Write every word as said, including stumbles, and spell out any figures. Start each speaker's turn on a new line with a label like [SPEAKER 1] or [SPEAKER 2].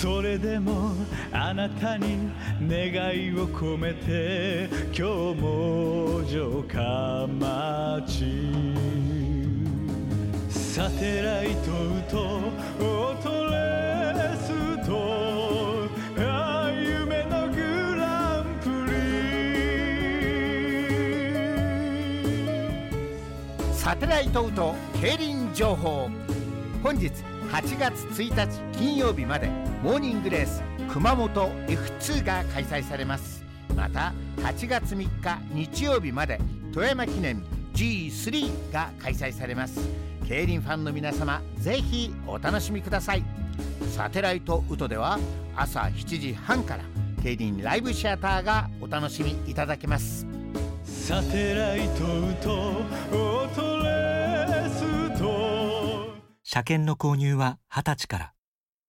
[SPEAKER 1] それでもあなたに願いを込めて今日も城下町サテライトとオートレスとあ夢のグランプ
[SPEAKER 2] リサテライトウト競輪情報。本日はちがつついたち金曜日までモーニングレース熊本 エフツー が開催されます。またはちがつみっか日曜日まで富山記念 ジースリー が開催されます。競輪ファンの皆様、ぜひお楽しみください。サテライトウトでは朝しちじはんから競輪ライブシアターがお楽しみいただけます。
[SPEAKER 1] サテライトとオートレースと。
[SPEAKER 3] 車検の購入ははたちから。